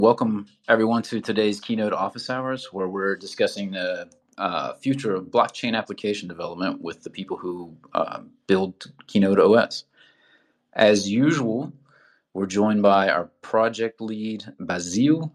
Welcome everyone to today's Keynote Office Hours, where we're discussing the future of blockchain application development with the people who build Keynote OS. As usual, we're joined by our project lead, Basile,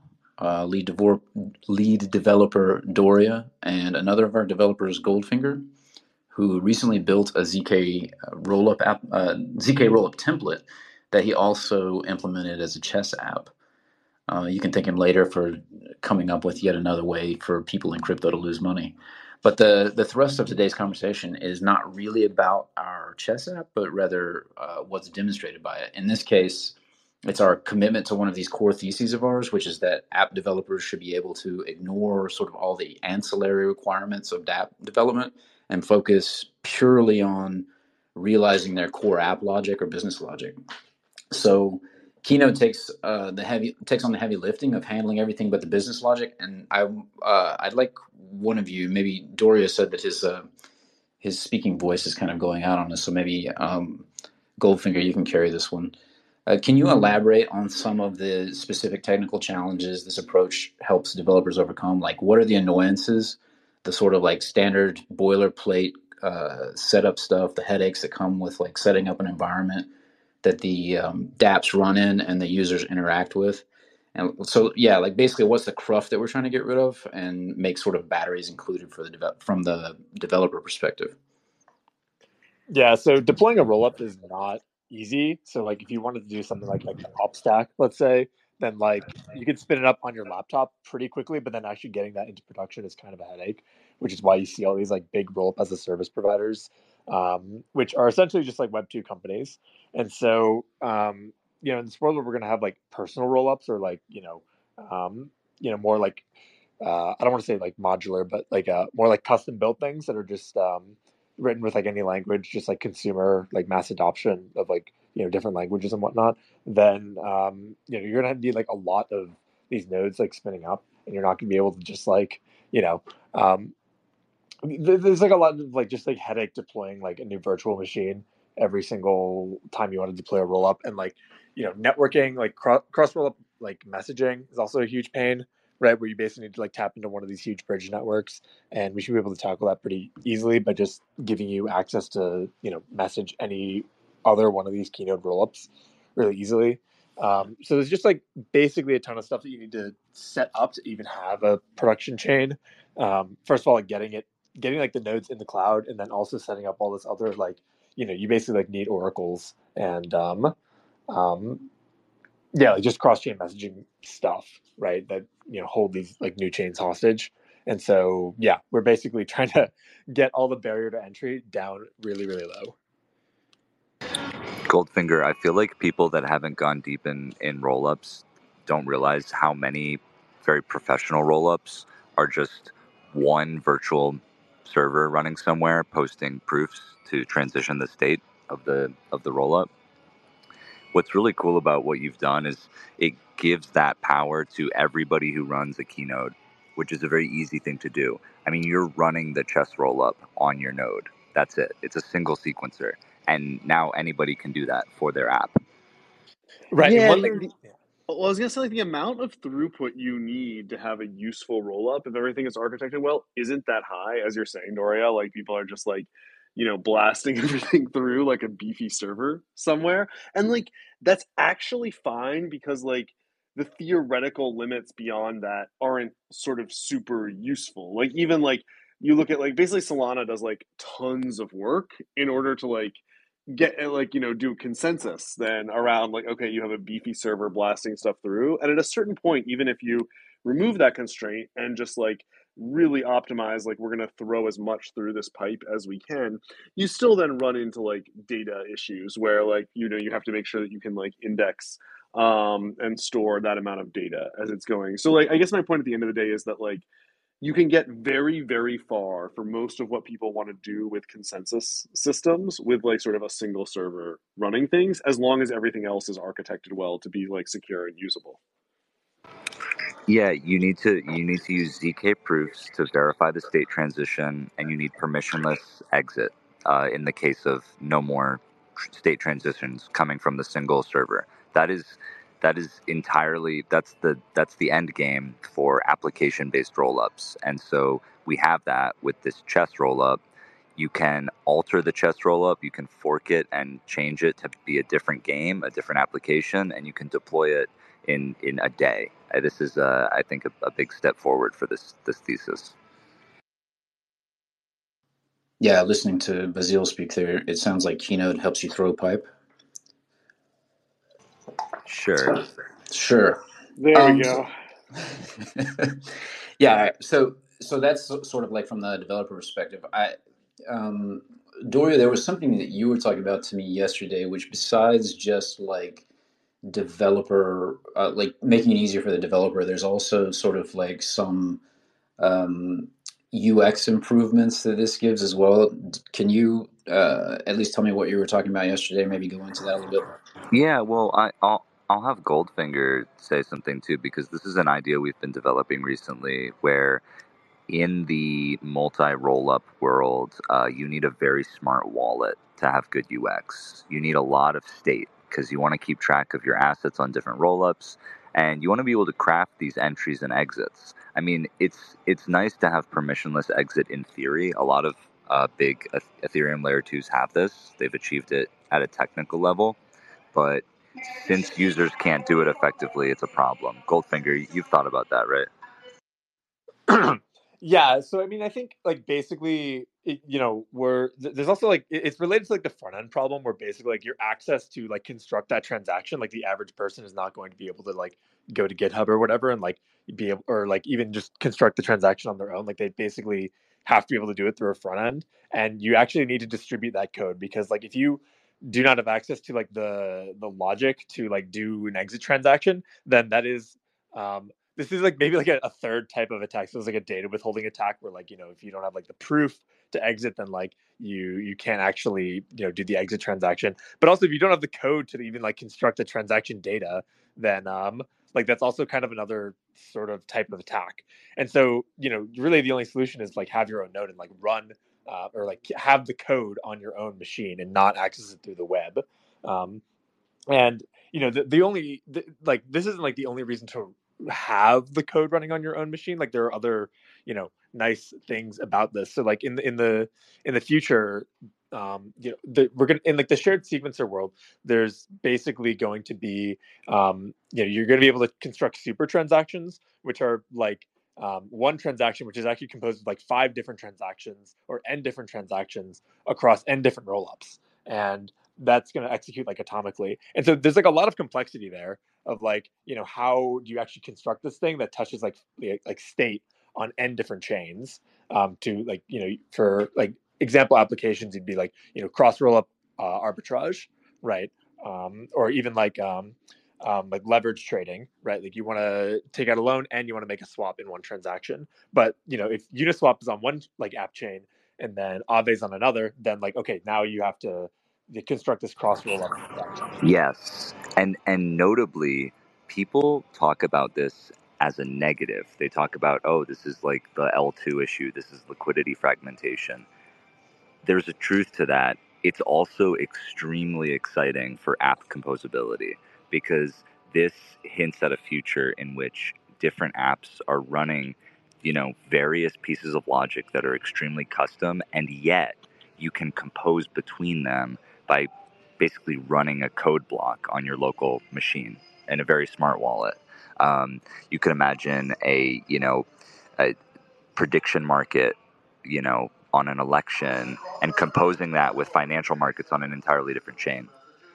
lead developer, Doria, and another of our developers, Goldfinger, who recently built a ZK rollup template that he also implemented as a chess app. You can thank him later for coming up with yet another way for people in crypto to lose money. But the thrust of today's conversation is not really about our chess app, but rather what's demonstrated by it. In this case, it's our commitment to one of these core theses of ours, which is that app developers should be able to ignore sort of all the ancillary requirements of app development and focus purely on realizing their core app logic or business logic. So Keynote takes on the heavy lifting of handling everything but the business logic. And I'd like one of you, maybe Doria said that his speaking voice is kind of going out on us. So maybe Goldfinger, you can carry this one. Can you elaborate on some of the specific technical challenges this approach helps developers overcome? Like, what are the annoyances, the sort of like standard boilerplate setup stuff, the headaches that come with like setting up an environment that the dApps run in and the users interact with? And so, yeah, like basically what's the cruft that we're trying to get rid of and make sort of batteries included for from the developer perspective? Yeah, so deploying a rollup is not easy. So like if you wanted to do something like the op stack, let's say, then like you can spin it up on your laptop pretty quickly, but then actually getting that into production is kind of a headache, which is why you see all these like big rollup as a service providers, which are essentially just like Web2 companies. And so in this world where we're gonna have like personal rollups or like, more like I don't want to say like modular, but like more like custom built things that are just written with like any language, just like consumer like mass adoption of like different languages and whatnot. Then you're gonna need like a lot of these nodes like spinning up, and you're not gonna be able to just like um, there's like a lot of like just like headache deploying like a new virtual machine every single time you want to deploy a roll up, and like networking like cross roll up like messaging is also a huge pain, right? Where you basically need to like tap into one of these huge bridge networks, and we should be able to tackle that pretty easily by just giving you access to message any other one of these Keynote rollups really easily. So there's just like basically a ton of stuff that you need to set up to even have a production chain. First of all, like getting like the nodes in the cloud, and then also setting up all this other like you basically like need oracles and like just cross-chain messaging stuff, right? That hold these like new chains hostage. And so yeah, we're basically trying to get all the barrier to entry down really, really low. Goldfinger, I feel like people that haven't gone deep in rollups don't realize how many very professional rollups are just one virtual server running somewhere posting proofs to transition the state of the rollup. What's really cool about what you've done is it gives that power to everybody who runs a Keynote, which is a very easy thing to do. I mean, you're running the chess rollup on your node. That's it. It's a single sequencer. And now anybody can do that for their app. Right. Yeah, And one thing. well, I was gonna say like the amount of throughput you need to have a useful rollup if everything is architected well isn't that high, as you're saying, Doria. Like people are just like, blasting everything through like a beefy server somewhere. And like that's actually fine because like the theoretical limits beyond that aren't sort of super useful. Like even like you look at like basically Solana does like tons of work in order to like get like do consensus then around like okay you have a beefy server blasting stuff through, and at a certain point even if you remove that constraint and just like really optimize like we're going to throw as much through this pipe as we can, you still then run into like data issues where like you have to make sure that you can like index and store that amount of data as it's going. So like I guess my point at the end of the day is that like you can get very, very far for most of what people want to do with consensus systems with like sort of a single server running things, as long as everything else is architected well to be like secure and usable. Yeah, you need to use ZK proofs to verify the state transition, and you need permissionless exit in the case of no more state transitions coming from the single server. That is that is entirely that's the end game for application-based rollups. And so we have that with this chess rollup. You can alter the chess rollup, you can fork it and change it to be a different game, a different application, and you can deploy it in a day. This is, I think, a big step forward for this thesis. Yeah, listening to Basile speak there, it sounds like Keynote helps you throw a pipe. Sure. Sure. There we go. Yeah, so that's sort of like from the developer perspective. Doria, there was something that you were talking about to me yesterday, which besides just like developer, like making it easier for the developer, there's also sort of like some UX improvements that this gives as well. Can you at least tell me what you were talking about yesterday? Maybe go into that a little bit. Yeah, well, I'll have Goldfinger say something too, because this is an idea we've been developing recently where in the multi-rollup world, you need a very smart wallet to have good UX. You need a lot of state because you want to keep track of your assets on different rollups, and you want to be able to craft these entries and exits. I mean, it's nice to have permissionless exit in theory. A lot of big Ethereum layer 2s have this. They've achieved it at a technical level, but since users can't do it effectively, it's a problem. Goldfinger, you've thought about that, right? Yeah, so I mean, I think like basically, there's also like it's related to like the front end problem where basically like your access to like construct that transaction, like the average person is not going to be able to like go to GitHub or whatever and like be able or like even just construct the transaction on their own. Like they basically have to be able to do it through a front end, and you actually need to distribute that code because like if you do not have access to like the logic to like do an exit transaction, then that is this is like maybe like a third type of attack. So it's like a data withholding attack where like, if you don't have like the proof to exit, then like you can't actually, do the exit transaction. But also if you don't have the code to even like construct the transaction data, then like that's also kind of another sort of type of attack. And so, really the only solution is like have your own node and like run or like have the code on your own machine and not access it through the web. And like this isn't like the only reason to have the code running on your own machine. Like there are other nice things about this. So like in the future, we're gonna in like the shared sequencer world, there's basically going to be you're going to be able to construct super transactions, which are like one transaction which is actually composed of like 5 different transactions or n different transactions across n different rollups, and that's going to execute like atomically. And so there's like a lot of complexity there of like, how do you actually construct this thing that touches like state on n different chains, to like, for like example applications, you'd be like, cross rollup arbitrage, right? Or even like leverage trading, right? Like you want to take out a loan and you want to make a swap in one transaction. But if Uniswap is on one like app chain and then Aave's on another, then like okay, now you have to construct this cross rollup transaction. Yes, and notably, people talk about this as a negative. They talk about, oh, this is like the L2 issue. This is liquidity fragmentation. There's a truth to that. It's also extremely exciting for app composability because this hints at a future in which different apps are running, various pieces of logic that are extremely custom, and yet you can compose between them by basically running a code block on your local machine in a very smart wallet. You can imagine a prediction market, on an election and composing that with financial markets on an entirely different chain.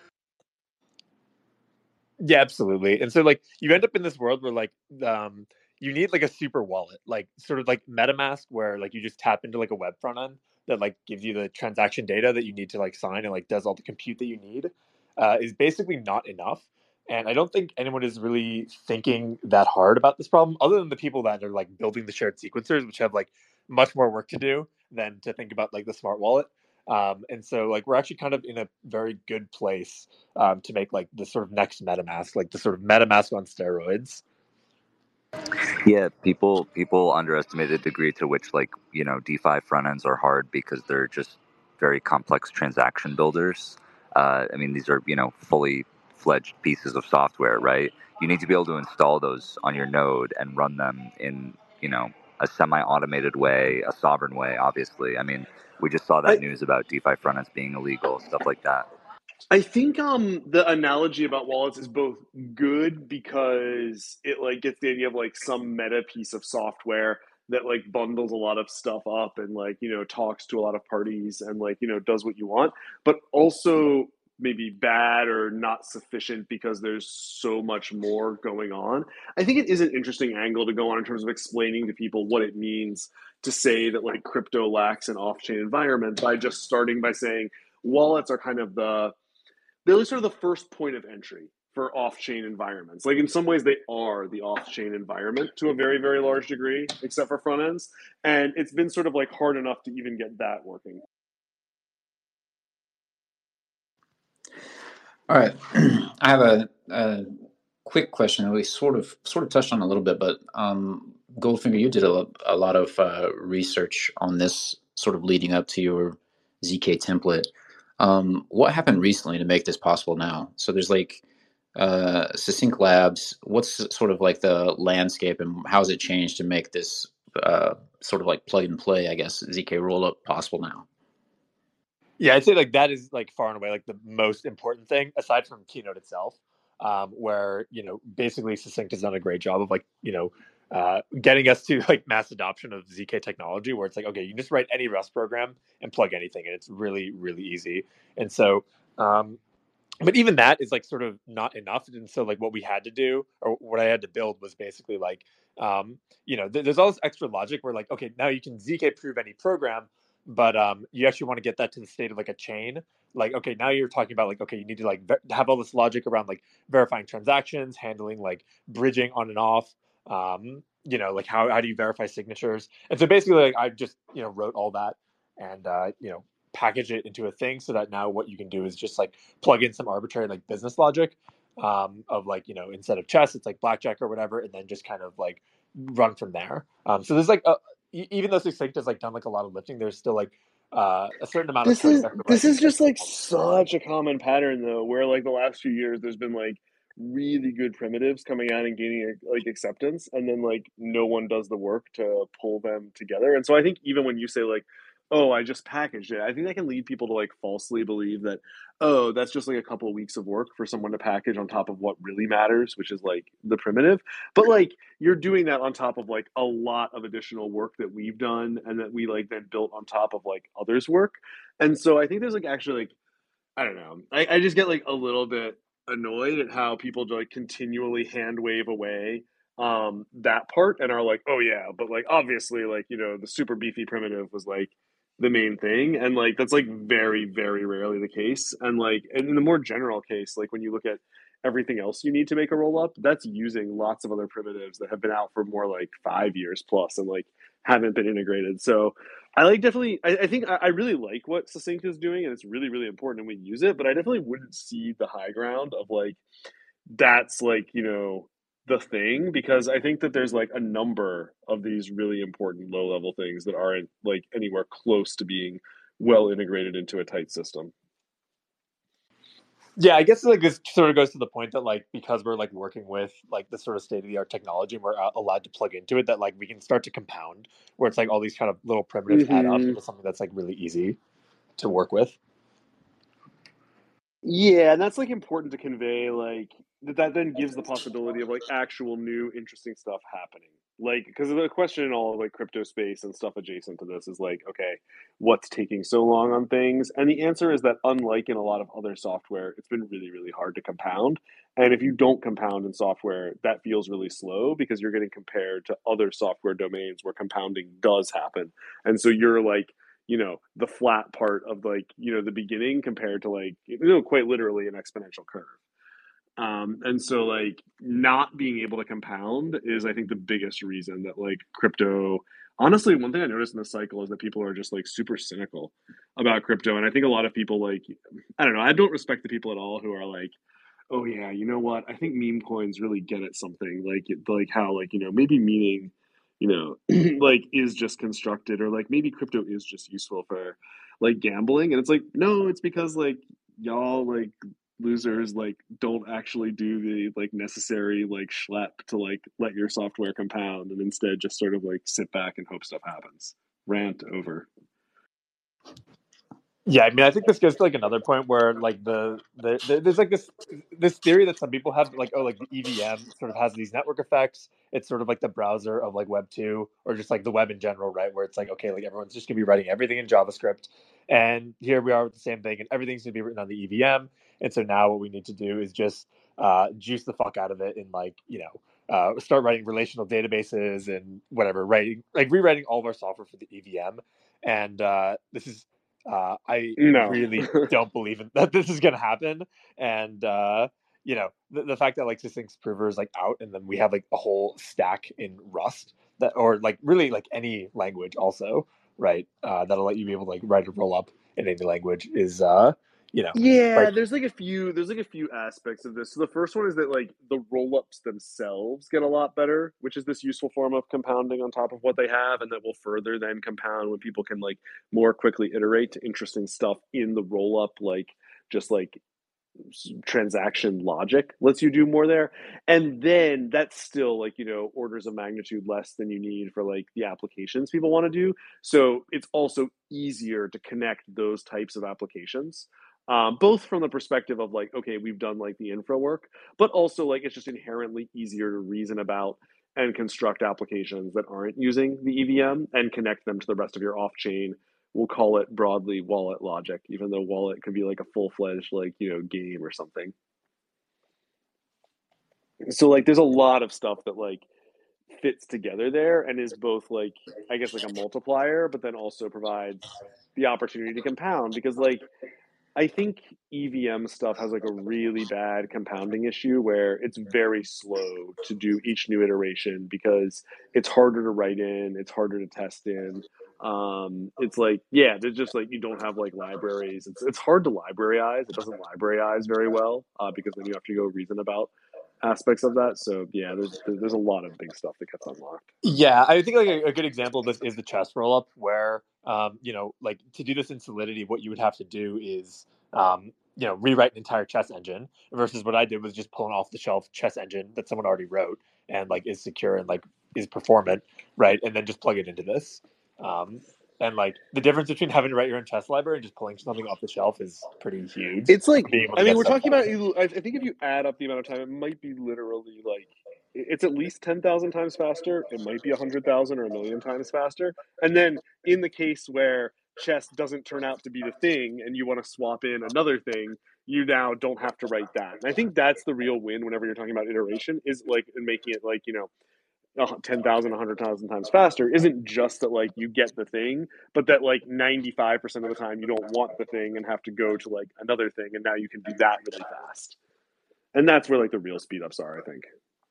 Yeah, absolutely. And so like you end up in this world where like you need like a super wallet, like sort of like MetaMask, where like you just tap into like a web front end that like gives you the transaction data that you need to like sign and like does all the compute that you need, is basically not enough. And I don't think anyone is really thinking that hard about this problem, other than the people that are like building the shared sequencers, which have like much more work to do than to think about like the smart wallet. And so like we're actually kind of in a very good place to make like the sort of next MetaMask, like the sort of MetaMask on steroids. Yeah, people underestimate the degree to which like DeFi front ends are hard because they're just very complex transaction builders. I mean, these are fully fledged pieces of software, right? You need to be able to install those on your node and run them in, a semi-automated way, a sovereign way, obviously. I mean, we just saw that I news about DeFi frontends being illegal, stuff like that. I think the analogy about wallets is both good because it like gets the idea of like some meta piece of software that like bundles a lot of stuff up and like talks to a lot of parties and like does what you want, but also maybe bad or not sufficient because there's so much more going on. I think it is an interesting angle to go on in terms of explaining to people what it means to say that like crypto lacks an off-chain environment by just starting by saying wallets are kind of they're sort of the first point of entry for off-chain environments. Like in some ways, they are the off-chain environment to a very, very large degree, except for front ends. And it's been sort of like hard enough to even get that working. All right, I have a quick question that we sort of touched on a little bit, but Goldfinger, you did a lot of research on this, sort of leading up to your ZK template. What happened recently to make this possible now? So there's like Succinct Labs. What's sort of like the landscape, and how has it changed to make this sort of like plug and play, I guess, ZK rollup possible now? Yeah, I'd say like that is like far and away like the most important thing aside from Keynote itself, where basically Succinct has done a great job of like getting us to like mass adoption of ZK technology, where it's like, okay, you just write any Rust program and plug anything, and it's really really easy. And so, but even that is like sort of not enough. And so like what we had to do, or what I had to build, was basically like there's all this extra logic where like, okay, now you can ZK prove any program, but you actually want to get that to the state of like a chain. Like, okay, now you're talking about like, okay, you need to like have all this logic around like verifying transactions, handling like bridging on and off. Like how do you verify signatures? And so basically, like I just wrote all that and package it into a thing so that now what you can do is just like plug in some arbitrary like business logic of like instead of chess it's like blackjack or whatever, and then just kind of like run from there. So there's like even though Succinct has like done like a lot of lifting, there's still like a certain amount of This code is effort where I this think is like just like such a common pattern though, where like the last few years there's been like really good primitives coming out and gaining like acceptance, and then like no one does the work to pull them together. And so I think even when you say like, oh, I just packaged it, I think that can lead people to like falsely believe that, oh, that's just like a couple of weeks of work for someone to package on top of what really matters, which is like the primitive. But like you're doing that on top of like a lot of additional work that we've done and that we like then built on top of like others' work. And so I think there's like actually like, I don't know. I just get like a little bit annoyed at how people like continually hand wave away that part and are like, oh yeah, but like obviously like, the super beefy primitive was like the main thing. And like that's like very, very rarely the case. And like and in the more general case, like when you look at everything else you need to make a roll up, that's using lots of other primitives that have been out for more like 5 years plus and like haven't been integrated. So I like definitely. I think I really like what Succinct is doing, and it's really really important, and we use it. But I definitely wouldn't see the high ground of like that's like the thing, because I think that there's like a number of these really important low level things that aren't like anywhere close to being well integrated into a tight system. Yeah, I guess like this sort of goes to the point that like because we're like working with like the sort of state of the art technology and we're allowed to plug into it, that like we can start to compound where it's like all these kind of little primitives add up Mm-hmm. into something that's like really easy to work with. Yeah, and that's like important to convey, like that then gives the possibility of like actual new interesting stuff happening. Like, because the question in all of like crypto space and stuff adjacent to this is like, okay, what's taking so long on things? And the answer is that unlike in a lot of other software, it's been really, really hard to compound. And if you don't compound in software, that feels really slow because you're getting compared to other software domains where compounding does happen. And so you're like, the flat part of like, the beginning compared to like, quite literally an exponential curve. And so like not being able to compound is, I think, the biggest reason that like crypto, honestly, one thing I noticed in this cycle is that people are just like super cynical about crypto. And I think a lot of people like, I don't know, I don't respect the people at all who are like, oh yeah, you know what? I think meme coins really get at something like how like maybe meaning like is just constructed, or like maybe crypto is just useful for like gambling, and it's like no, it's because like y'all like losers like don't actually do the like necessary like schlep to like let your software compound, and instead just sort of like sit back and hope stuff happens. Rant over. Yeah, I mean, I think this goes to like another point where like there's like this theory that some people have, like, oh, like the EVM sort of has these network effects. It's sort of like the browser of like Web 2, or just like the web in general, right? Where it's like, okay, like everyone's just gonna be writing everything in JavaScript, and here we are with the same thing, and everything's gonna be written on the EVM. And so now what we need to do is just juice the fuck out of it, and like, start writing relational databases and whatever, writing like rewriting all of our software for the EVM. And this is I No. really don't believe that this is going to happen. And, the fact that like Sysinx Prover is like out, and then we have like a whole stack in Rust that, or like really like any language also, right? That'll let you be able to like write a roll up in any language is, Yeah, like, there's like a few aspects of this. So the first one is that like the rollups themselves get a lot better, which is this useful form of compounding on top of what they have, and that will further then compound when people can like more quickly iterate to interesting stuff in the rollup, like just like transaction logic lets you do more there. And then that's still like, orders of magnitude less than you need for like the applications people want to do. So it's also easier to connect those types of applications, both from the perspective of like, okay, we've done like the infra work, but also like it's just inherently easier to reason about and construct applications that aren't using the EVM and connect them to the rest of your off chain. We'll call it broadly wallet logic, even though wallet could be like a full-fledged like, game or something. So like there's a lot of stuff that like fits together there and is both like, I guess, like a multiplier, but then also provides the opportunity to compound, because like I think EVM stuff has like a really bad compounding issue where it's very slow to do each new iteration because it's harder to write in, it's harder to test in. It's like, yeah, there's just like you don't have like libraries. It's hard to libraryize. It doesn't libraryize very well, because then you have to go reason about aspects of that. So yeah, there's a lot of big stuff that gets unlocked. yeah, I think like a good example of this is the chess rollup, where like to do this in Solidity, what you would have to do is rewrite an entire chess engine, versus what I did was just pull an off the shelf chess engine that someone already wrote and like is secure and like is performant, right? And then just plug it into this. Um, and like the difference between having to write your own chess library and just pulling something off the shelf is pretty huge. It's like, Being able I to mean, get we're stuff talking done. about, I think if you add up the amount of time, it might be literally like, it's at least 10,000 times faster. It might be 100,000 or a million times faster. And then in the case where chess doesn't turn out to be the thing and you want to swap in another thing, you now don't have to write that. And I think that's the real win whenever you're talking about iteration, is like making it like, 10,000, 100,000 times faster isn't just that like you get the thing, but that like 95% of the time you don't want the thing and have to go to like another thing, and now you can do that really fast. And that's where like the real speed ups are, I think.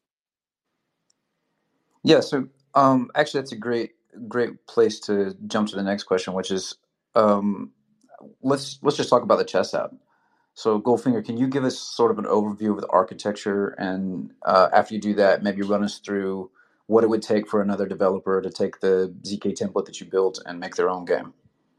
Yeah, so actually that's a great place to jump to the next question, which is um, let's just talk about the chess app. So Goldfinger, can you give us sort of an overview of the architecture, and after you do that, maybe run us through what it would take for another developer to take the ZK template that you built and make their own game?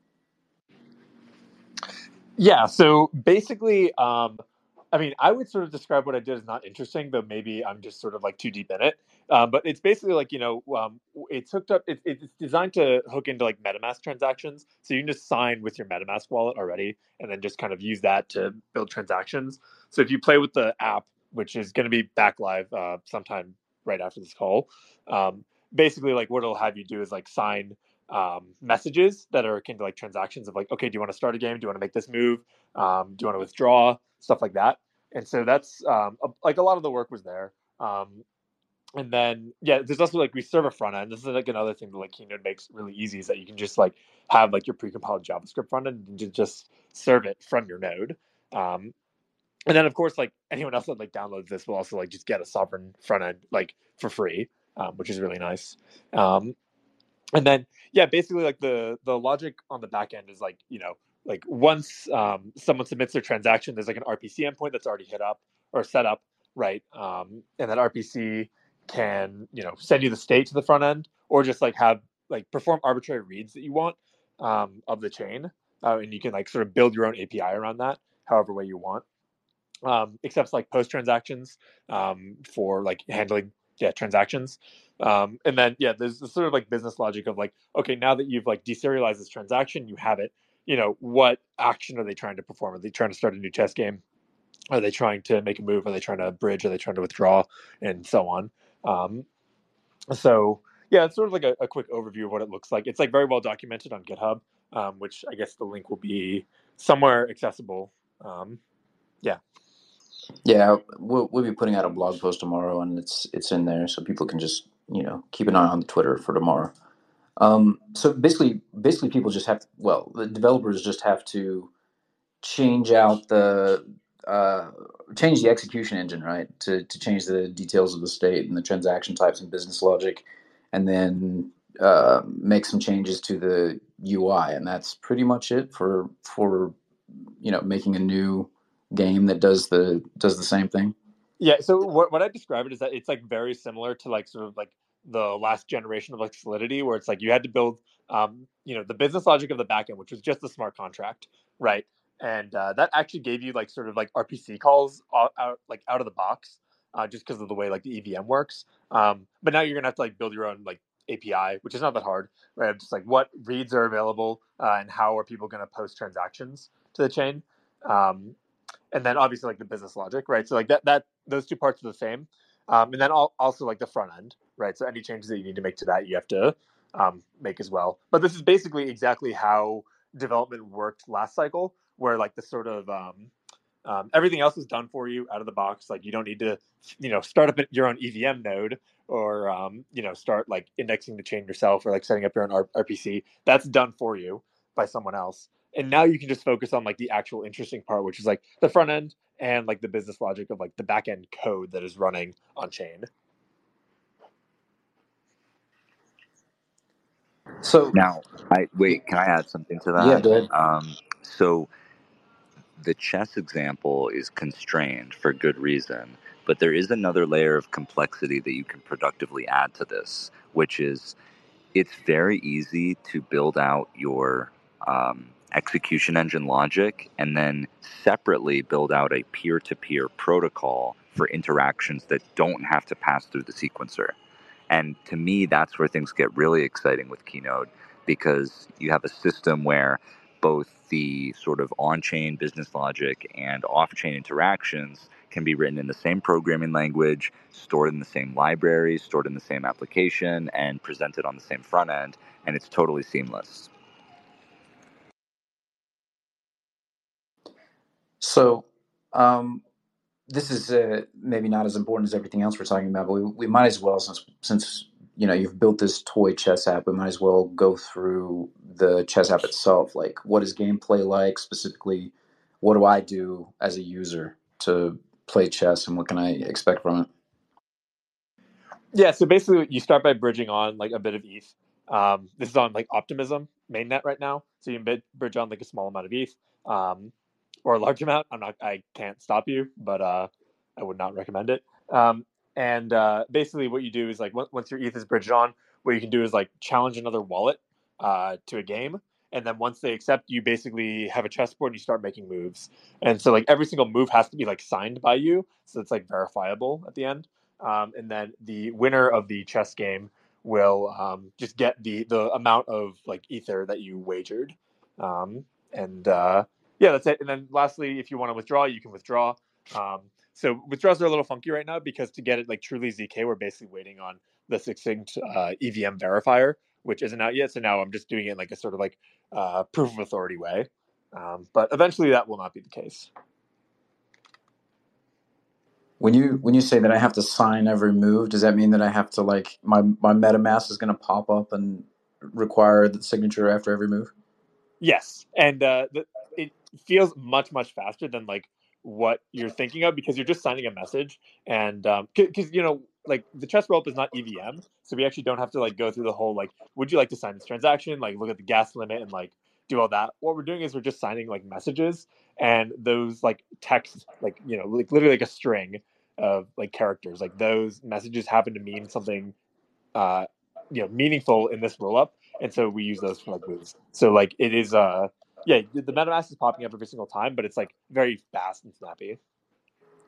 Yeah, so basically, I mean, I would sort of describe what I did as not interesting, though maybe I'm just sort of like too deep in it. But it's basically like, it's hooked up. It's designed to hook into like MetaMask transactions, so you can just sign with your MetaMask wallet already, and then just kind of use that to build transactions. So if you play with the app, which is going to be back live sometime right after this call, basically like what it'll have you do is like sign messages that are akin to like transactions of like, okay, do you want to start a game? Do you want to make this move? Do you want to withdraw? Stuff like that. And so that's like a lot of the work was there. And then yeah, there's also like we serve a front end. This is like another thing that like Keynote makes really easy, is that you can just like have like your precompiled JavaScript front end and just serve it from your node. Um, and then of course like anyone else that like downloads this will also like just get a sovereign front end like for free, which is really nice. Um, and then yeah, basically like the logic on the back end is like, like once someone submits their transaction, there's like an RPC endpoint that's already hit up or set up, right? And that RPC can send you the state to the front end, or just like have like perform arbitrary reads that you want of the chain, and you can like sort of build your own API around that however way you want. accepts like post transactions for like handling transactions. And then there's this sort of like business logic of like, okay, now that you've like deserialized this transaction, you have it. What action are they trying to perform? Are they trying to start a new chess game? Are they trying to make a move? Are they trying to bridge? Are they trying to withdraw? And so on. So it's sort of like a quick overview of what it looks like. It's like very well documented on GitHub, which I guess the link will be somewhere accessible. Yeah. Yeah, we'll be putting out a blog post tomorrow, and it's in there, so people can just keep an eye on the Twitter for tomorrow. So basically, people just have the developers just have to change out change the execution engine, right? To change the details of the state and the transaction types and business logic, and then make some changes to the UI, and that's pretty much it for making a new game that does the same thing. Yeah. So what I describe it is that it's like very similar to like sort of like the last generation of like Solidity, where it's like you had to build the business logic of the backend, which was just a smart contract, right? And that actually gave you like sort of like RPC calls out of the box, just because of the way like the EVM works. But now you're gonna have to like build your own like API, which is not that hard, right? Just like what reads are available and how are people going to post transactions to the chain. And then obviously like the business logic, right? So like that those two parts are the same. And then also like the front end, right? So any changes that you need to make to that, you have to make as well. But this is basically exactly how development worked last cycle, where like the sort of everything else is done for you out of the box. Like you don't need to, start up your own EVM node or start like indexing the chain yourself or like setting up your own RPC. That's done for you by someone else. And now you can just focus on like the actual interesting part, which is like the front end and like the business logic of like the back end code that is running on chain. So Now, can I add something to yeah, that? go ahead. So the chess example is constrained for good reason, but there is another layer of complexity that you can productively add to this, which is it's very easy to build out your execution engine logic and then separately build out a peer-to-peer protocol for interactions that don't have to pass through the sequencer. And to me, that's where things get really exciting with Keynote, because you have a system where both the sort of on-chain business logic and off-chain interactions can be written in the same programming language, stored in the same library, stored in the same application, and presented on the same front end, and it's totally seamless. So this is maybe not as important as everything else we're talking about, but we might as well, since you've built this toy chess app, we might as well go through the chess app itself. Like, what is gameplay like specifically? What do I do as a user to play chess, and what can I expect from it? Yeah, so basically you start by bridging on like a bit of ETH. This is on like Optimism mainnet right now, so you can bridge on like a small amount of ETH or a large amount. I can't stop you, but I would not recommend it. And basically, what you do is like once your ETH is bridged on, what you can do is like challenge another wallet to a game, and then once they accept, you basically have a chessboard and you start making moves. And so like every single move has to be like signed by you, so it's like verifiable at the end. And then the winner of the chess game will just get the amount of like ether that you wagered. And that's it. And then lastly, if you want to withdraw, you can withdraw. So withdrawals are a little funky right now because to get it like truly ZK, we're basically waiting on the succinct EVM verifier, which isn't out yet. So now I'm just doing it in like a sort of like proof of authority way. But eventually that will not be the case. When you say that I have to sign every move, does that mean that I have to like my MetaMask is going to pop up and require the signature after every move? Yes, and it feels much faster than like what you're thinking of because you're just signing a message, and because like the chess roll up is not EVM, so we actually don't have to like go through the whole like would you like to sign this transaction, like look at the gas limit and like do all that. What we're doing is we're just signing like messages, and those like text like like literally like a string of like characters, like those messages happen to mean something uh meaningful in this roll up, and so we use those for like moves. So like it is the MetaMask is popping up every single time, but it's like very fast and snappy.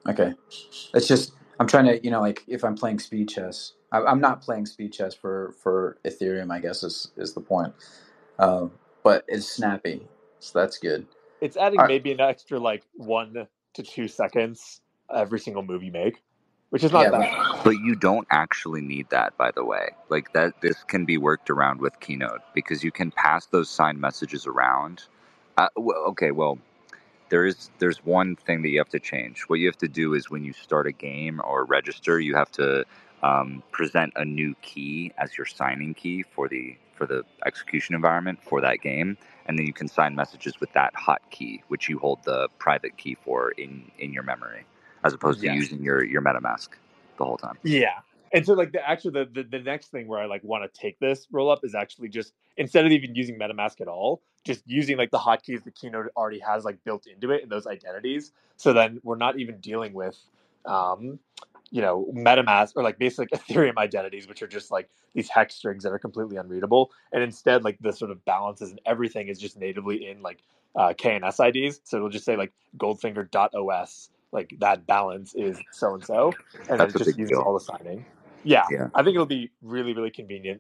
Okay. It's just I'm trying to, like if I'm playing speed chess, I'm not playing speed chess for Ethereum. I guess is the point. Um, but it's snappy, so that's good. It's adding All right. maybe an extra like 1 to 2 seconds every single move you make, which is not Yeah, bad. But you don't actually need that, by the way. Like that, this can be worked around with Keynote because you can pass those signed messages around. Okay, well, there's one thing that you have to change. What you have to do is when you start a game or register, you have to present a new key as your signing key for the execution environment for that game, and then you can sign messages with that hot key, which you hold the private key for in your memory, as opposed to Yes. using your MetaMask the whole time. Yeah. And so like the next thing where I like want to take this roll up is actually just instead of even using MetaMask at all, just using like the hotkeys the Keynote already has like built into it and those identities. So then we're not even dealing with um MetaMask or like basic Ethereum identities, which are just like these hex strings that are completely unreadable. And instead, like the sort of balances and everything is just natively in like KNS IDs. So it'll just say like goldfinger.os, like that balance is so and then That's it a just big uses deal. all the signing. Yeah, Yeah. I think it'll be really, really convenient.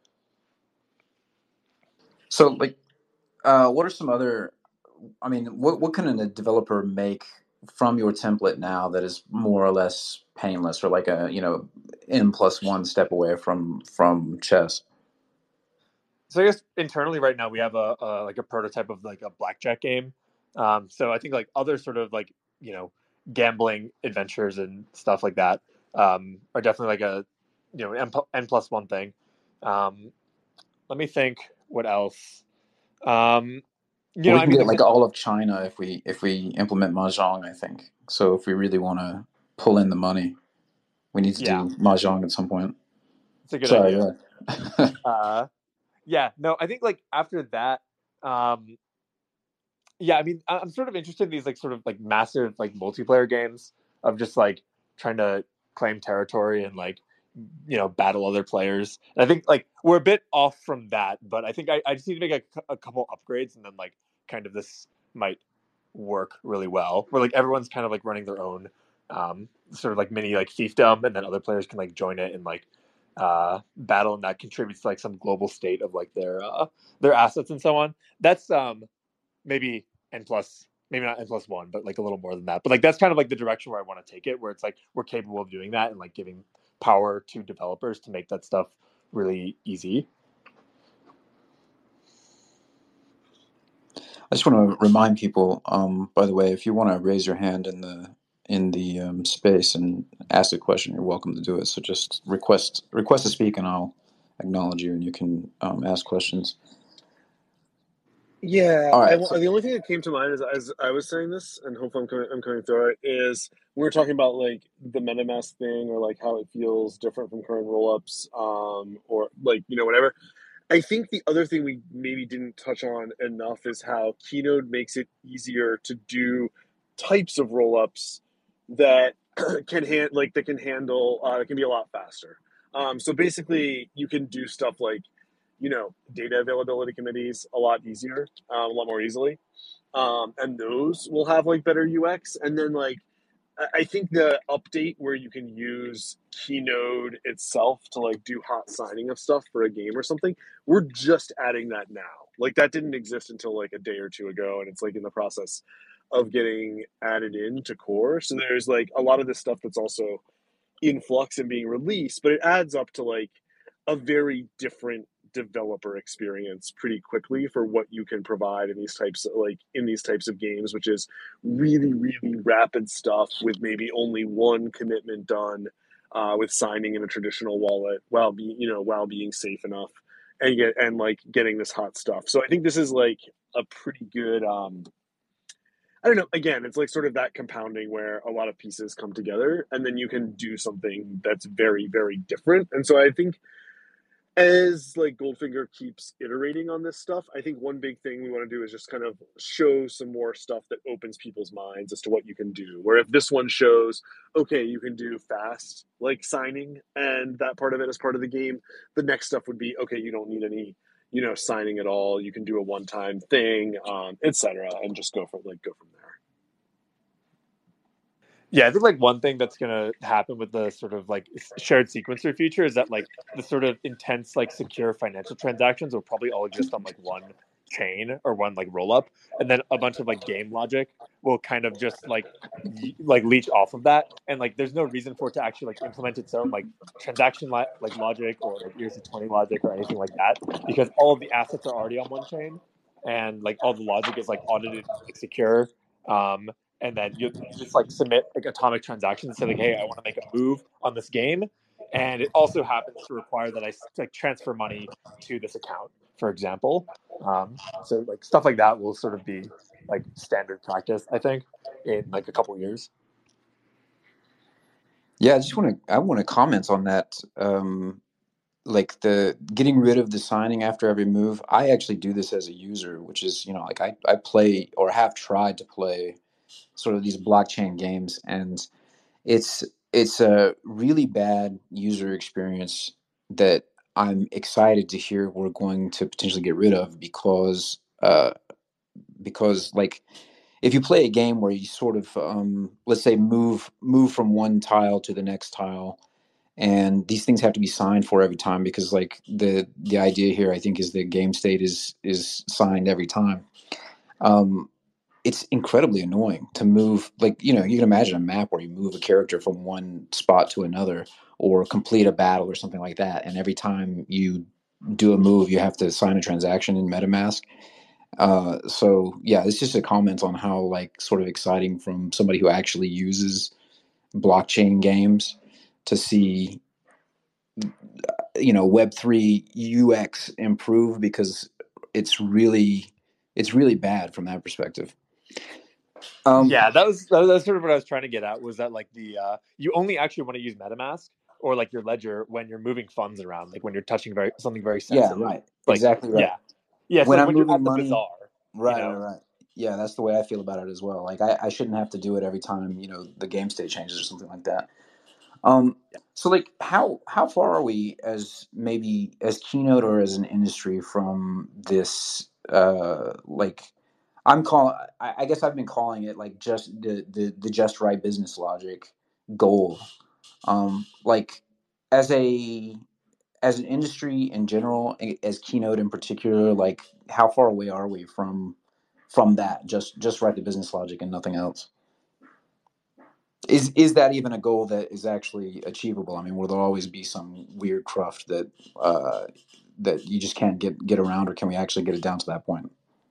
So like, what are some other? I mean, what can a developer make from your template now that is more or less painless, or like a n+1 step away from chess? So I guess internally right now we have a like a prototype of like a blackjack game. So I think like other sort of like you know gambling adventures and stuff like that are definitely like a n+1 thing. Um, Let me think what else. Um, Well, we I can mean get like like all of China if we implement mahjong, I think. So if we really want to pull in the money, we need to yeah, do mahjong at some point. it's a good Sorry, idea. go ahead. Yeah, no, I think like after that, um, yeah, I mean, I'm sort of interested in these like sort of like massive like multiplayer games of just like trying to claim territory and like battle other players. And I think like we're a bit off from that, but I think I just need to make a couple upgrades and then like kind of this might work really well. Where like everyone's kind of like running their own sort of like mini like fiefdom, and then other players can like join it and like battle, and that contributes to like some global state of like their assets and so on. That's maybe n plus maybe not n+1 but like a little more than that, but like that's kind of like the direction where I want to take it, where it's like we're capable of doing that and like giving power to developers to make that stuff really easy. I just want to remind people, by the way, if you want to raise your hand in the space and ask a question, you're welcome to do it. So just request to speak, and I'll acknowledge you, and you can ask questions. Yeah, All right. So, the only thing that came to mind as I was saying this, and hopefully I'm coming through it, is we were talking about like the MetaMask thing or like how it feels different from current rollups, or like whatever. I think the other thing we maybe didn't touch on enough is how Keynote makes it easier to do types of rollups that that can handle it can be a lot faster. So basically, you can do stuff like data availability committees a lot easier, a lot more easily, and those will have like better UX. And then like I think the update where you can use Keynote itself to like do hot signing of stuff for a game or something, we're just adding that now. Like that didn't exist until like a day or two ago, and it's like in the process of getting added into core. So there's like a lot of this stuff that's also in flux and being released, but it adds up to like a very different developer experience pretty quickly for what you can provide in these types of games, which is really really rapid stuff with maybe only one commitment done, with signing in a traditional wallet while being safe enough and like getting this hot stuff. So I think this is like a pretty good I don't know. Again, it's like sort of that compounding where a lot of pieces come together and then you can do something that's very, very different. And so I think as like Goldfinger keeps iterating on this stuff, I think one big thing we want to do is just kind of show some more stuff that opens people's minds as to what you can do. Where if this one shows, okay, you can do fast like signing and that part of it as part of the game, the next stuff would be okay, you don't need any signing at all. You can do a one-time thing, etc., and just go from there. Yeah, I think like one thing that's gonna happen with the sort of like shared sequencer feature is that like the sort of intense like secure financial transactions will probably all exist on like one chain or one like roll up, and then a bunch of like game logic will kind of just like leech off of that, and like there's no reason for it to actually like implement its own like like logic or like ERC20 logic or anything like that, because all of the assets are already on one chain, and like all the logic is like audited, like secure. Um, and then you just like submit like atomic transactions and say like, hey, I want to make a move on this game, and it also happens to require that I like transfer money to this account, for example. So like stuff like that will sort of be like standard practice, I think, in like a couple of years. Yeah, I want to comment on that. Like the getting rid of the signing after every move. I actually do this as a user, which is, like I play or have tried to play sort of these blockchain games, and it's it's a really bad user experience that I'm excited to hear we're going to potentially get rid of, because like if you play a game where you sort of let's say move from one tile to the next tile, and these things have to be signed for every time, because like the idea here, I think, is that game state is signed every time. um it's incredibly annoying to move, like, you can imagine a map where you move a character from one spot to another, or complete a battle or something like that, and every time you do a move you have to sign a transaction in MetaMask. So yeah, it's just a comment on how, like, sort of exciting from somebody who actually uses blockchain games to see, Web3 UX improve, because it's really bad from that perspective. Yeah, that was sort of what I was trying to get at, was that like the you only actually want to use MetaMask or like your ledger when you're moving funds around, like when you're touching something very Yeah, sensitive. right. Like Exactly right. yeah, so When like I'm when you're moving at the money, bazaar, you right, right, know. right. Yeah, that's the way I feel about it as well. Like I shouldn't have to do it every time, the game state changes or something like that. Um, so like how far are we, as maybe as Keynote or as an industry, from this like I guess I've been calling it like just the just right business logic goal. Like as a as an industry in general, as Keynote in particular, like how far away are we from that? Just write the business logic and nothing else. Is that even a goal that is actually achievable? I mean, will there always be some weird cruft that you just can't get around, or can we actually get it down to that point?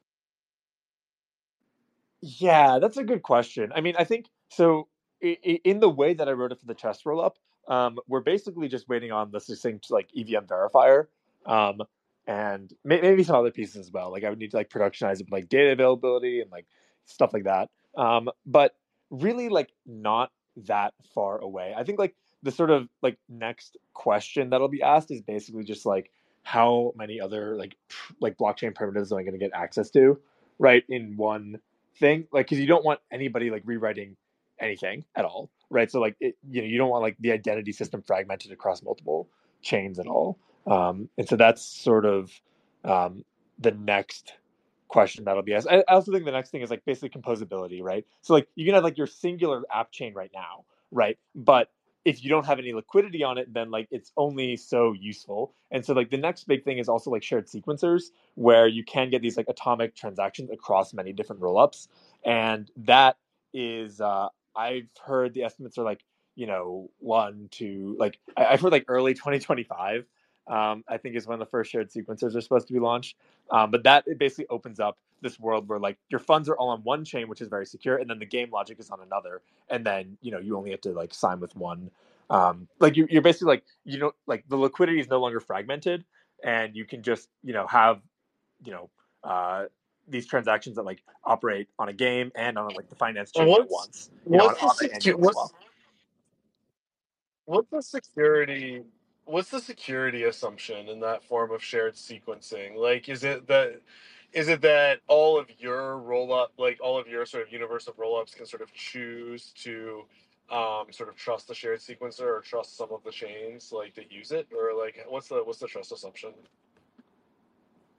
Yeah, that's a good question. I mean, I think so. In the way that I wrote it for the chest roll up, we're basically just waiting on the succinct like EVM verifier, um, and maybe some other pieces as well. Like I would need to like productionize it with like data availability and like stuff like that. But really, like not that far away. I think like the sort of like next question that'll be asked is basically just like how many other like blockchain primitives am I going to get access to, right? In one thing, like because you don't want anybody like rewriting anything at all, right? So like you don't want like the identity system fragmented across multiple chains at all. And so that's sort of um, the next question that'll be asked. I also think the next thing is like basically composability, right? So like you can have like your singular app chain right now, right? But if you don't have any liquidity on it, then like it's only so useful. And so like the next big thing is also like shared sequencers, where you can get these like atomic transactions across many different rollups, and that is I've heard the estimates are like one to like I've heard like early 2025. I think is when the first shared sequencers are supposed to be launched. But that it basically opens up this world where like your funds are all on one chain, which is very secure, and then the game logic is on another, and then you only have to like sign with one. Like you're basically like like the liquidity is no longer fragmented, and you can just have you know uh, these transactions that like operate on a game and on like the finance chain at What's once, what's the on the secu- annual swap. what's the security what's the security assumption in that form of shared sequencing? Like, is it that all of your roll up, like all of your sort of universe of roll ups, can sort of choose to sort of trust the shared sequencer or trust some of the chains like that use it, or like what's the trust assumption?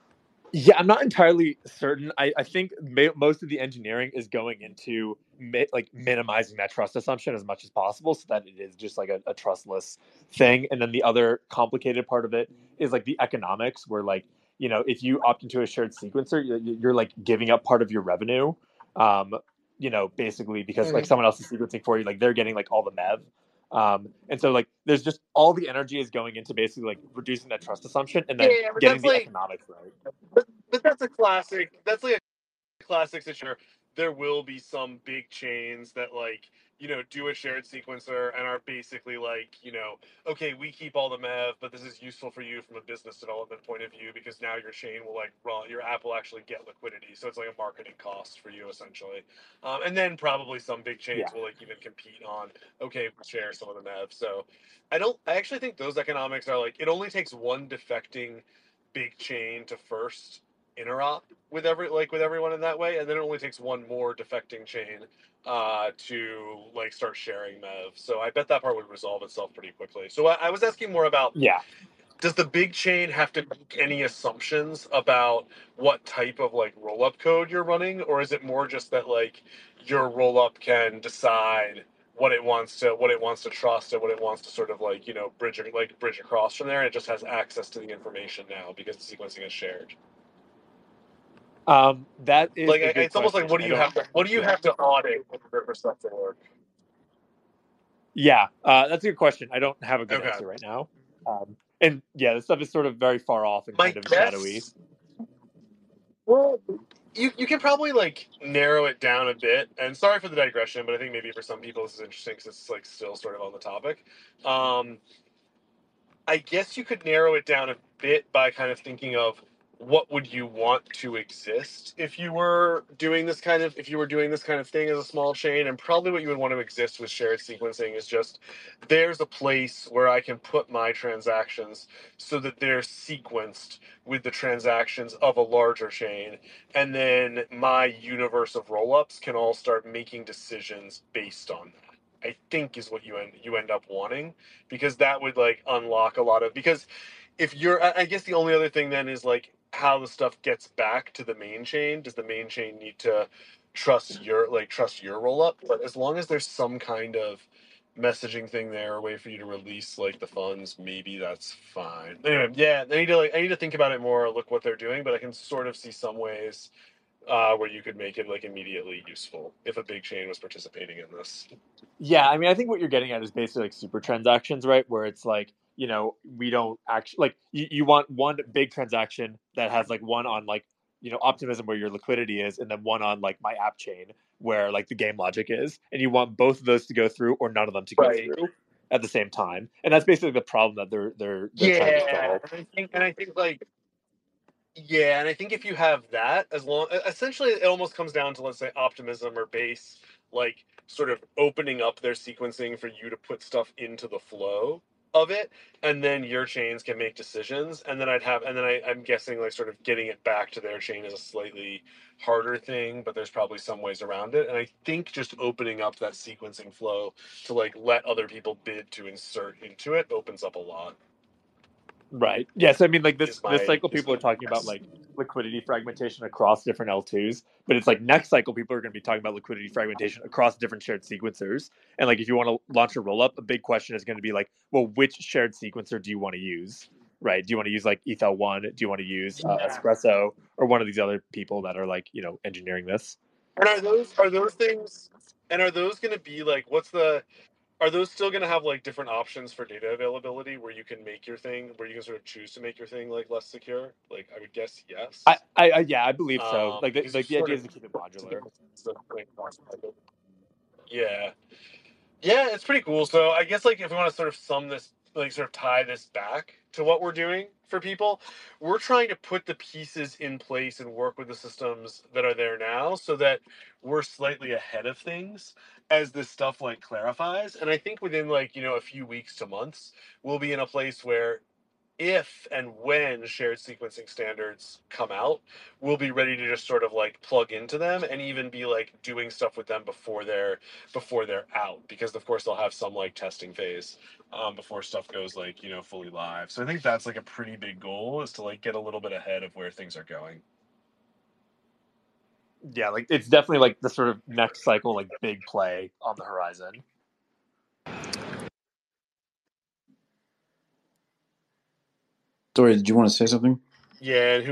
Yeah, I'm not entirely certain. I think most of the engineering is going into like minimizing that trust assumption as much as possible, so that it is just like a trustless thing. And then the other complicated part of it is like the economics, where like if you opt into a shared sequencer, you're like giving up part of your revenue. Um, basically because like someone else is sequencing for you, like they're getting like all the MEV. And so like there's just all the energy is going into basically like reducing that trust assumption and then Yeah, but getting that's the like, economics right. but that's a classic. That's like a classic situation. There will be some big chains that like do a shared sequencer and are basically like okay, we keep all the MEV, but this is useful for you from a business development point of view because now your chain will like run, your app will actually get liquidity, so it's like a marketing cost for you essentially. And then probably some big chains Yeah. will like even compete on okay, we share some of the MEV. So I actually think those economics are like it only takes one defecting big chain to first interop with everyone in that way, and then it only takes one more defecting chain to like start sharing MEV. So I bet that part would resolve itself pretty quickly. So I was asking more about, Yeah. does the big chain have to make any assumptions about what type of like rollup code you're running, or is it more just that like your rollup can decide what it wants to trust and what it wants to sort of like bridge across from there, and it just has access to the information now because the sequencing is shared. That is Like a good it's almost like question. what do you have to audit for stuff to work? Yeah, that's a good question. I don't have a good Okay. answer right now. And yeah, this stuff is sort of very far off and My kind of shadowy. guess, well, you can probably like narrow it down a bit. And sorry for the digression, but I think maybe for some people this is interesting because it's like still sort of on the topic. Um, I guess you could narrow it down a bit by kind of thinking of what would you want to exist if you were doing this kind of thing as a small chain, and probably what you would want to exist with shared sequencing is just there's a place where I can put my transactions so that they're sequenced with the transactions of a larger chain, and then my universe of rollups can all start making decisions based on that. I think is what you end up wanting, because that would like unlock a lot of, because if you're I guess the only other thing then is like how the stuff gets back to the main chain. Does the main chain need to trust your roll up? But as long as there's some kind of messaging thing there, a way for you to release like the funds, maybe that's fine. Anyway, yeah, I need to think about it more, look what they're doing, but I can sort of see some ways where you could make it like immediately useful if a big chain was participating in this. Yeah, I mean, I think what you're getting at is basically like super transactions, right? Where it's like, we don't actually like you want one big transaction that has like one on like, Optimism where your liquidity is, and then one on like my app chain where like the game logic is, and you want both of those to go through or none of them to go Right. through at the same time. And that's basically the problem that they're trying to Yeah, solve. and I think like yeah, and I think if you have that, as long essentially it almost comes down to, let's say, Optimism or Base, like sort of opening up their sequencing for you to put stuff into the flow of it, and then your chains can make decisions, and then I'm guessing like sort of getting it back to their chain is a slightly harder thing, but there's probably some ways around it. And I think just opening up that sequencing flow to like let other people bid to insert into it opens up a lot. Right. Yes. I mean, like this Is this my cycle, is people are my talking about guess. like liquidity fragmentation across different L2s, but it's like next cycle, people are going to be talking about liquidity fragmentation across different shared sequencers. And like, if you want to launch a rollup, a big question is going to be like, well, which shared sequencer do you want to use? Right? Do you want to use like Ethel1? Do you want to use Yeah. Espresso or one of these other people that are like engineering this? And are those things? And are those going to be like? Are those still going to have like different options for data availability where you can make your thing, where you can sort of choose to make your thing like less secure? Like I would guess yes. Yeah, I believe so. Like Because you the sort idea of is to keep it modular. yeah. Yeah, it's pretty cool. So I guess like if we want to sort of sum this, like sort of tie this back to what we're doing for people, we're trying to put the pieces in place and work with the systems that are there now so that we're slightly ahead of things as this stuff like clarifies. And I think within like, a few weeks to months, we'll be in a place where if and when shared sequencing standards come out, we'll be ready to just sort of like plug into them and even be like doing stuff with them before they're out, because of course they'll have some like testing phase before stuff goes like, you know, fully live. So I think that's like a pretty big goal, is to like get a little bit ahead of where things are going. Yeah, like it's definitely like the sort of next cycle, like big play on the horizon. Dory, did you want to say something? Yeah, and who?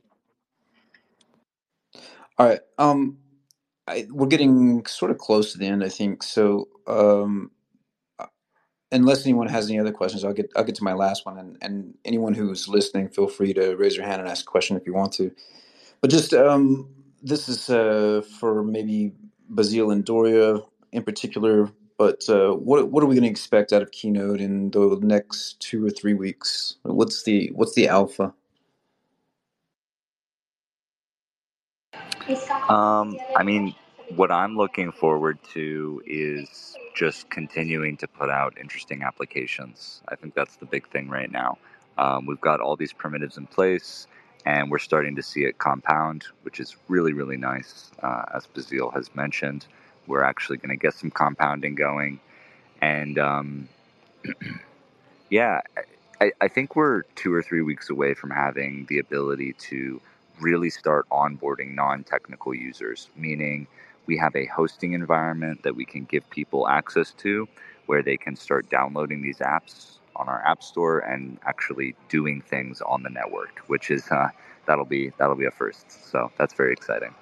All right. We're getting sort of close to the end, I think. So, unless anyone has any other questions, I'll get to my last one. And anyone who's listening, feel free to raise your hand and ask a question if you want to. But just this is for maybe Basile and Doria in particular. But what are we going to expect out of Keynote in the next 2 or 3 weeks? What's the alpha? I mean, what I'm looking forward to is just continuing to put out interesting applications. I think that's the big thing right now. We've got all these primitives in place, and we're starting to see it compound, which is really, really nice. As Basile has mentioned, we're actually going to get some compounding going. And yeah, I think we're 2 or 3 weeks away from having the ability to really start onboarding non-technical users, meaning we have a hosting environment that we can give people access to where they can start downloading these apps on our app store and actually doing things on the network, which is that'll be a first. So that's very exciting.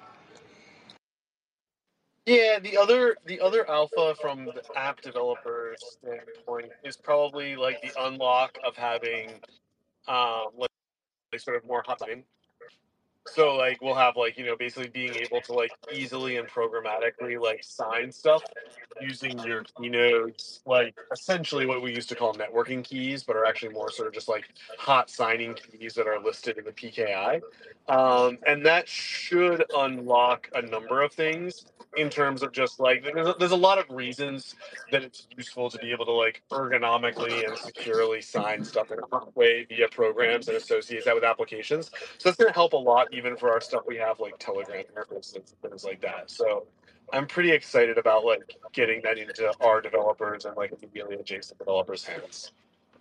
Yeah, the other alpha from the app developers standpoint is probably like the unlock of having like sort of more hot time. So like we'll have like, you know, basically being able to like easily and programmatically like sign stuff using your keynotes, like essentially what we used to call networking keys, but are actually more sort of just like hot signing keys that are listed in the PKI. And that should unlock a number of things in terms of just like there's a lot of reasons that it's useful to be able to like ergonomically and securely sign stuff in a hot way via programs and associate that with applications. So that's going to help a lot, even for our stuff we have like Telegram, for instance, and things like that. So I'm pretty excited about like getting that into our developers and like immediately adjacent developers' hands.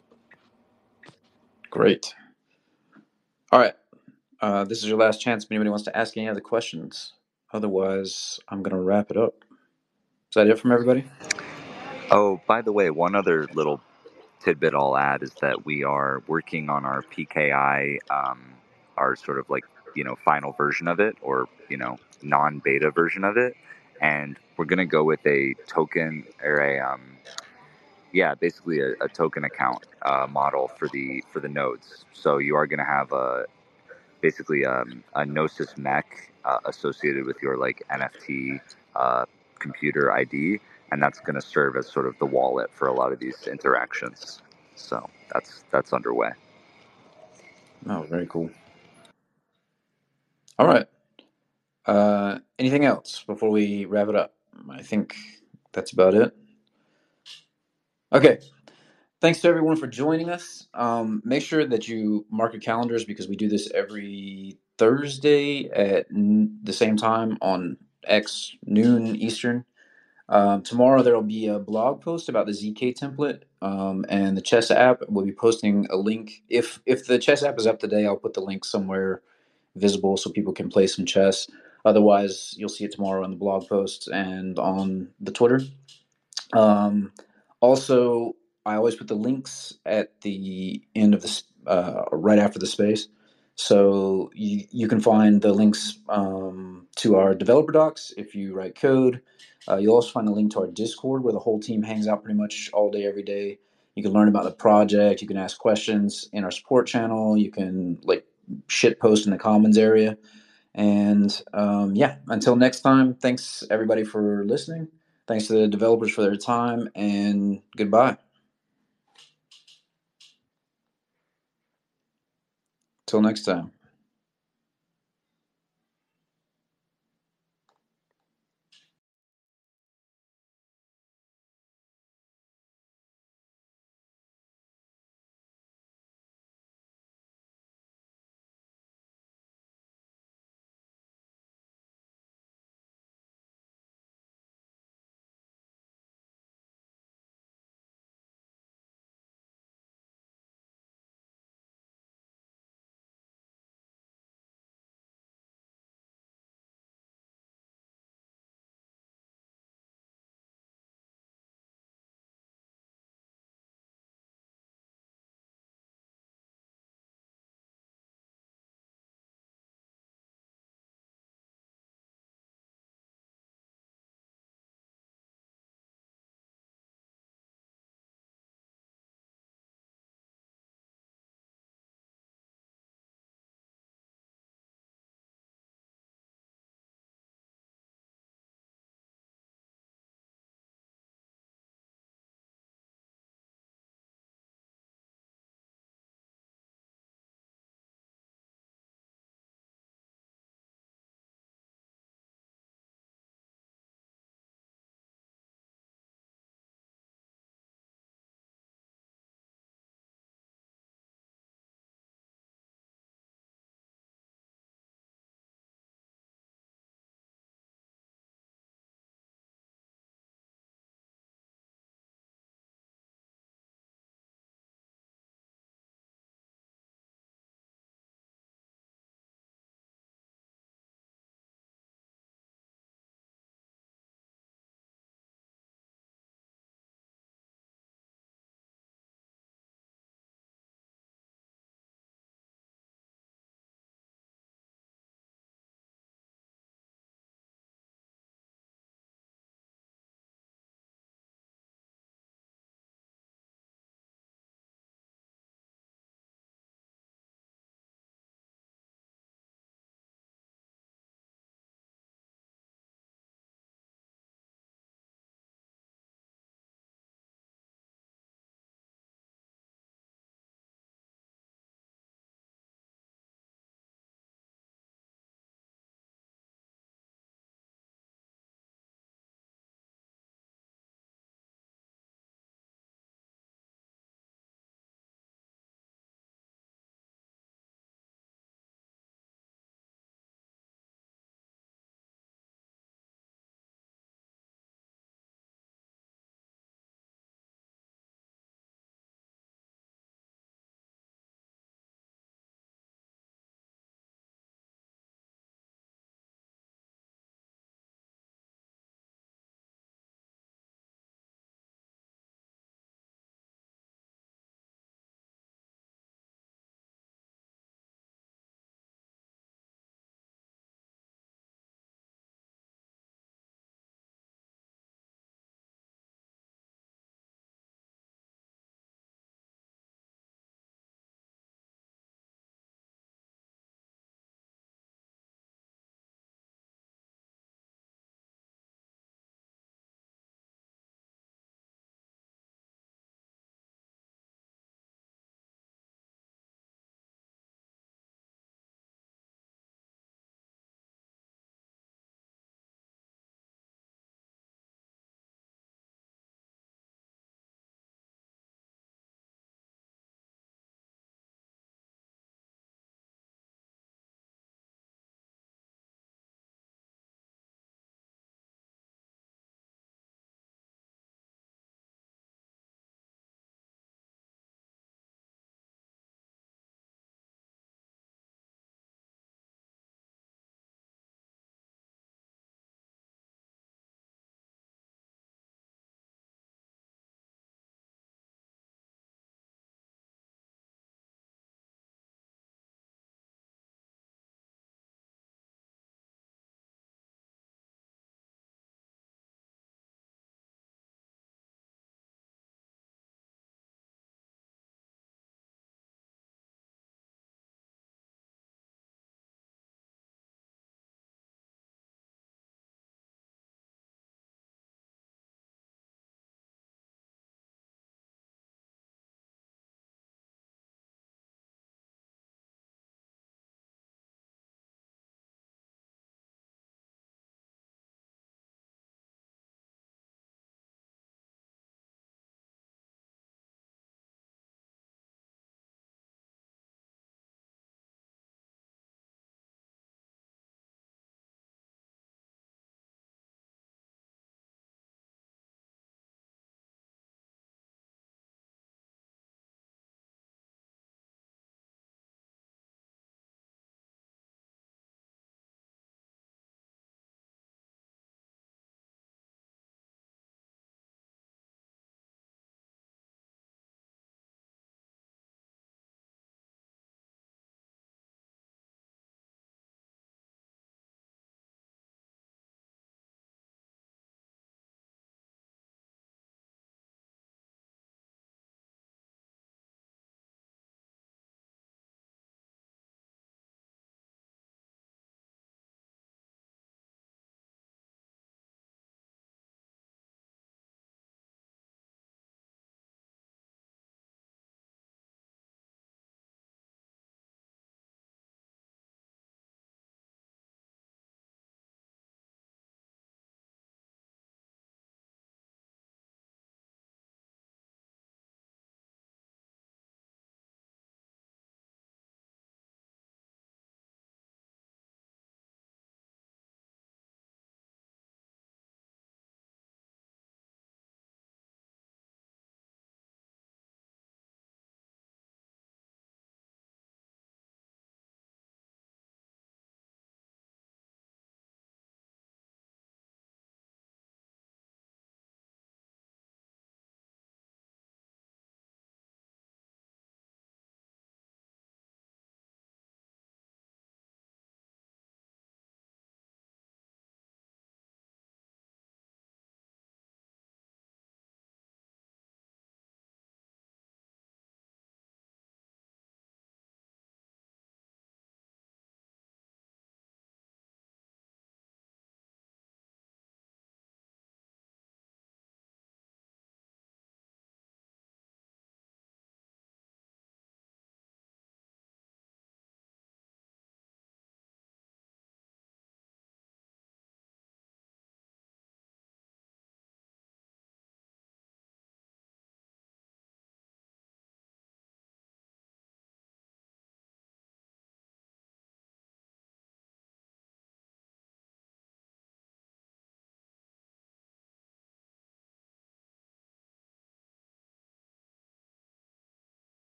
Great. All right. This is your last chance if anybody wants to ask any other questions. Otherwise, I'm going to wrap it up. Is that it from everybody? Oh, by the way, one other little tidbit I'll add is that we are working on our PKI, our sort of like, final version of it, or, non-beta version of it. And we're going to go with a token or basically a token account model for the nodes. So you are going to have basically a Gnosis mech associated with your like NFT computer ID, and that's going to serve as sort of the wallet for a lot of these interactions. So that's underway. Oh, very cool. All right. Anything else before we wrap it up? I think that's about it. Okay. Thanks to everyone for joining us. Make sure that you mark your calendars because we do this every Thursday at the same time on X, noon Eastern. Tomorrow there will be a blog post about the ZK template and the Chess app. We'll be posting a link. If the Chess app is up today, I'll put the link somewhere visible so people can play some chess. Otherwise, you'll see it tomorrow on the blog posts and on the Twitter. Also, I always put the links at the end of this, right after the space. So you can find the links to our developer docs if you write code. You'll also find a link to our Discord where the whole team hangs out pretty much all day, every day. You can learn about the project. You can ask questions in our support channel. You can shit post in the Commons area. And until next time, thanks everybody for listening. Thanks to the developers for their time, and goodbye. Till next time.